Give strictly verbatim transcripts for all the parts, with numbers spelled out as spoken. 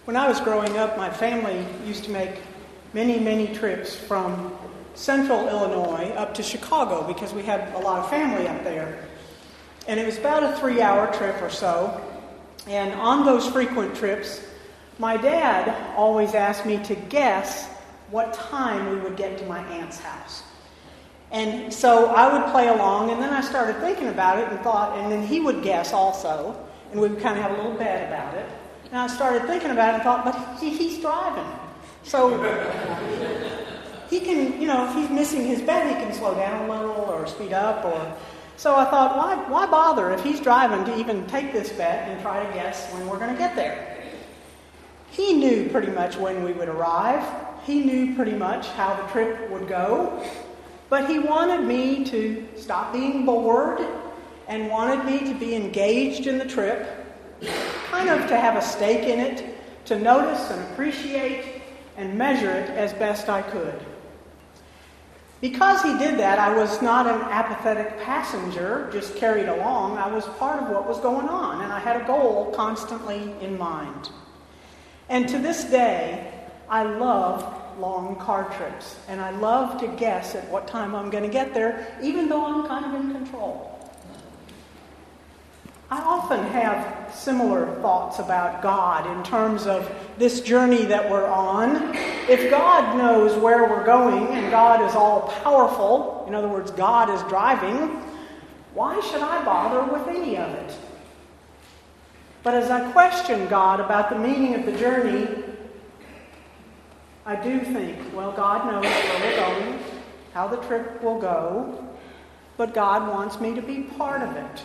When I was growing up, my family used to make many, many trips from central Illinois up to Chicago because we had a lot of family up there. And it was about a three-hour trip or so. And on those frequent trips, my dad always asked me to guess what time we would get to my aunt's house. And so I would play along, and then I started thinking about it and thought, and then he would guess also, and we would kind of have a little bet about it. And I started thinking about it and thought, but he, he's driving. So he can, you know, if he's missing his bet, he can slow down a little or speed up. Or So I thought, why, why bother if he's driving to even take this bet and try to guess when we're going to get there? He knew pretty much when we would arrive. He knew pretty much how the trip would go. But he wanted me to stop being bored and wanted me to be engaged in the trip, kind of to have a stake in it, to notice and appreciate and measure it as best I could. Because he did that, I was not an apathetic passenger, just carried along. I was part of what was going on, and I had a goal constantly in mind. And to this day, I love long car trips, and I love to guess at what time I'm going to get there, even though I'm kind of in control. I often have similar thoughts about God in terms of this journey that we're on. If God knows where we're going and God is all powerful, in other words, God is driving, why should I bother with any of it? But as I question God about the meaning of the journey, I do think, well, God knows where we're going, how the trip will go, but God wants me to be part of it.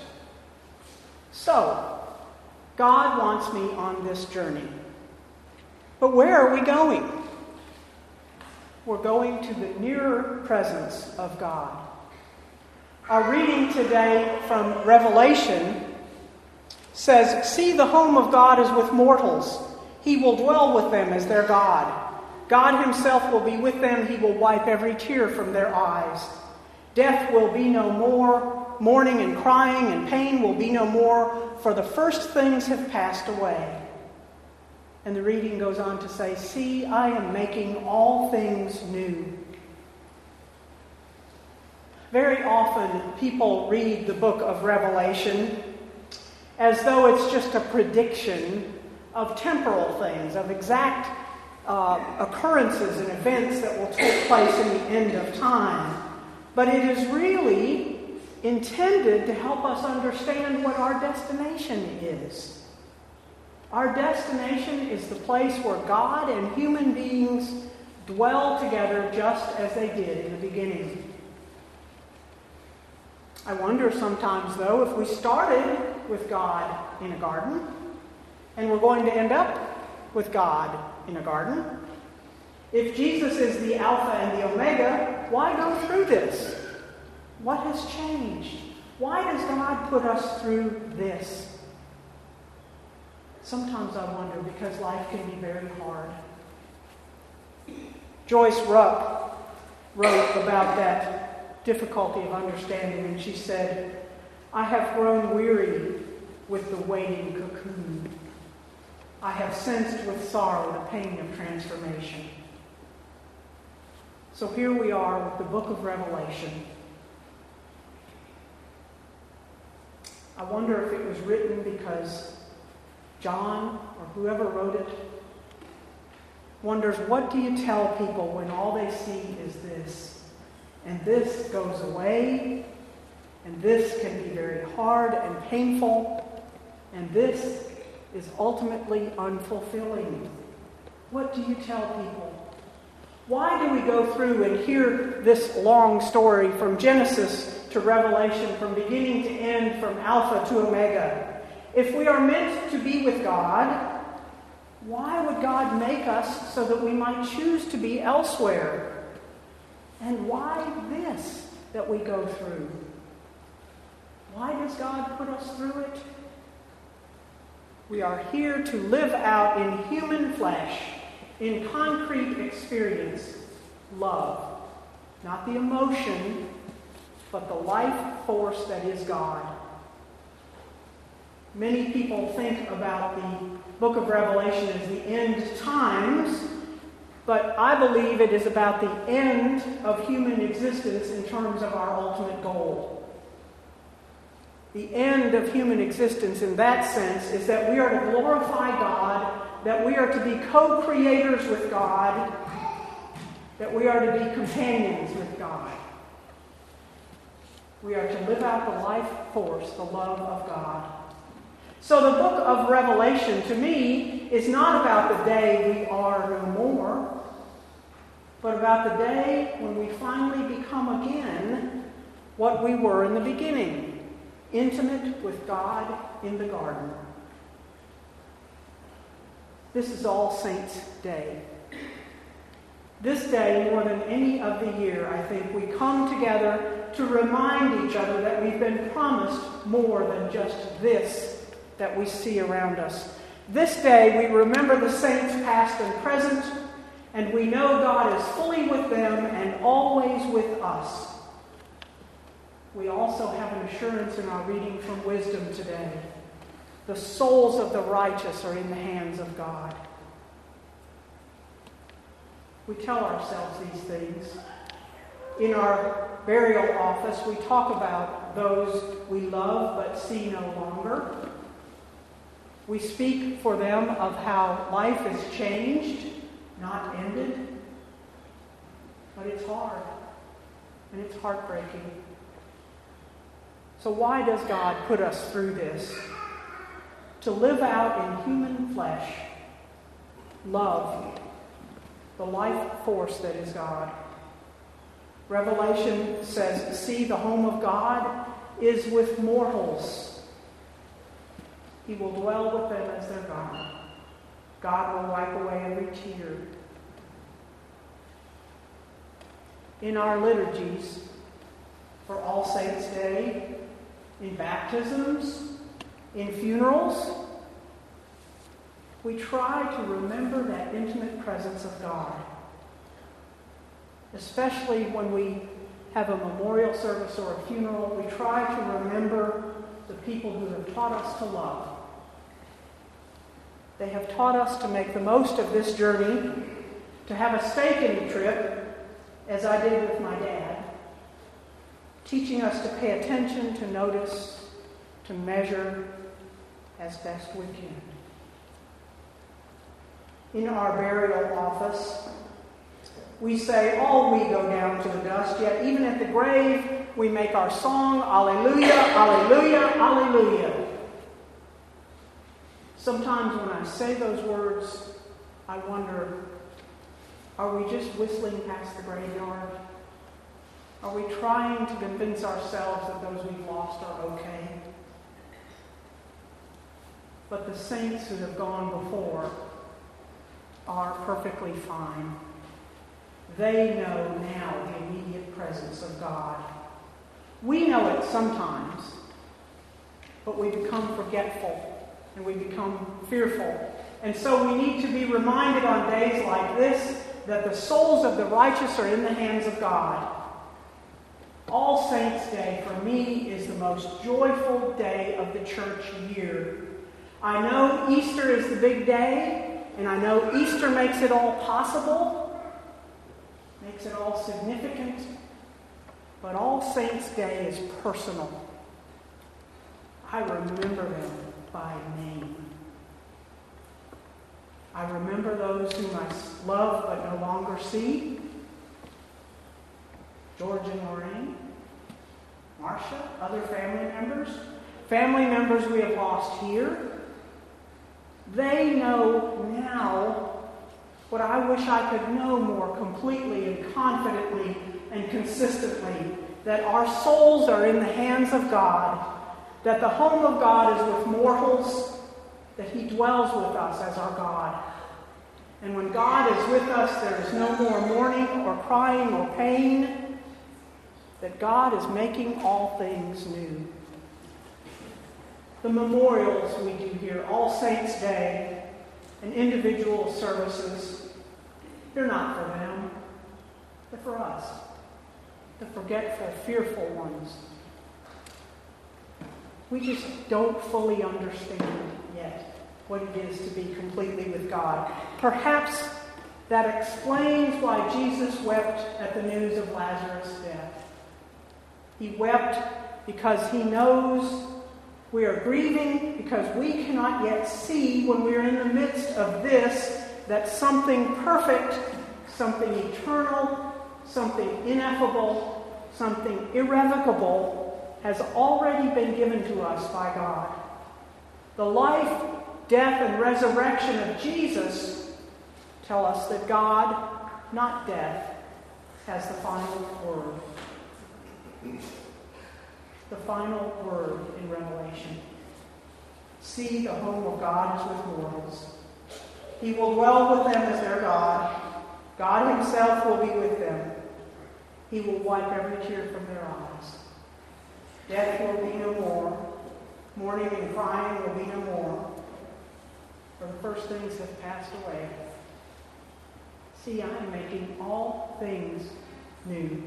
So, God wants me on this journey. But where are we going? We're going to the nearer presence of God. Our reading today from Revelation says, "See, the home of God is with mortals. He will dwell with them as their God. God himself will be with them. He will wipe every tear from their eyes. Death will be no more. Mourning and crying and pain will be no more, for the first things have passed away." And the reading goes on to say, "See, I am making all things new." Very often people read the book of Revelation as though it's just a prediction of temporal things, of exact uh, occurrences and events that will take place in the end of time. But it is really intended to help us understand what our destination is. Our destination is the place where God and human beings dwell together just as they did in the beginning. I wonder sometimes, though, if we started with God in a garden and we're going to end up with God in a garden. If Jesus is the Alpha and the Omega, why go through this? What has changed? Why does God put us through this? Sometimes I wonder, because life can be very hard. Joyce Rupp wrote about that difficulty of understanding, and she said, "I have grown weary with the waiting cocoon. I have sensed with sorrow the pain of transformation." So here we are with the book of Revelation. I wonder if it was written because John, or whoever wrote it, wonders, what do you tell people when all they see is this? And this goes away, and this can be very hard and painful, and this is ultimately unfulfilling. What do you tell people? Why do we go through and hear this long story from Genesis to Revelation, from beginning to end, from Alpha to Omega? If we are meant to be with God, why would God make us so that we might choose to be elsewhere? And why this that we go through? Why does God put us through it? We are here to live out in human flesh, in concrete experience, love. Not the emotion, but the life force that is God. Many people think about the book of Revelation as the end times, but I believe it is about the end of human existence in terms of our ultimate goal. The end of human existence in that sense is that we are to glorify God, that we are to be co-creators with God, that we are to be companions with God. We are to live out the life force, the love of God. So the book of Revelation, to me, is not about the day we are no more, but about the day when we finally become again what we were in the beginning, intimate with God in the garden. This is All Saints' Day. This day, more than any of the year, I think, we come together to remind each other that we've been promised more than just this that we see around us. This day, we remember the saints past and present, and we know God is fully with them and always with us. We also have an assurance in our reading from Wisdom today. The souls of the righteous are in the hands of God. We tell ourselves these things. In our burial office, we talk about those we love but see no longer. We speak for them of how life has changed, not ended. But it's hard, and it's heartbreaking. So why does God put us through this? To live out in human flesh love, the life force that is God. Revelation says, see, the home of God is with mortals. He will dwell with them as their God. God will wipe away every tear. In our liturgies, for All Saints' Day, in baptisms, in funerals, we try to remember that intimate presence of God. Especially when we have a memorial service or a funeral, we try to remember the people who have taught us to love. They have taught us to make the most of this journey, to have a stake in the trip, as I did with my dad, teaching us to pay attention, to notice, to measure as best we can. In our burial office, we say, all we go down to the dust, yet even at the grave, we make our song, Alleluia, Alleluia, Alleluia. Sometimes when I say those words, I wonder, are we just whistling past the graveyard? Are we trying to convince ourselves that those we've lost are okay? But the saints who have gone before are perfectly fine. They know now the immediate presence of God. We know it sometimes, but we become forgetful and we become fearful. And so we need to be reminded on days like this that the souls of the righteous are in the hands of God. All Saints' Day for me is the most joyful day of the church year. I know Easter is the big day, and I know Easter makes it all possible, makes it all significant, but All Saints' Day is personal. I remember them by name. I remember those whom I love but no longer see. George and Lorraine, Marcia, other family members, family members we have lost here. They know now what I wish I could know more completely and confidently and consistently, that our souls are in the hands of God, that the home of God is with mortals, that He dwells with us as our God. And when God is with us, there is no more mourning or crying or pain, that God is making all things new. The memorials we do here, All Saints' Day, and individual services, they're not for them. They're for us, the forgetful, fearful ones. We just don't fully understand yet. what it is to be completely with God. Perhaps that explains why Jesus wept at the news of Lazarus' death. He wept because he knows we are grieving, because we cannot yet see when we are in the midst of this that something perfect, something eternal, something ineffable, something irrevocable has already been given to us by God. The life, death, and resurrection of Jesus tell us that God, not death, has the final word. The final word in Revelation. See, the home of God is with mortals. He will dwell with them as their God. God himself will be with them. He will wipe every tear from their eyes. Death will be no more. Mourning and crying will be no more. For the first things have passed away. See, I am making all things new.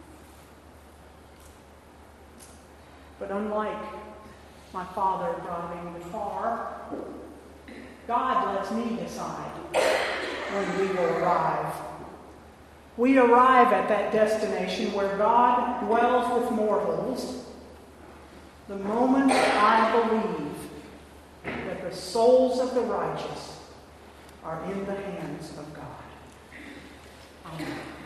But unlike my father driving the car, God lets me decide when we will arrive. We arrive at that destination where God dwells with mortals the moment I believe that the souls of the righteous are in the hands of God. Amen.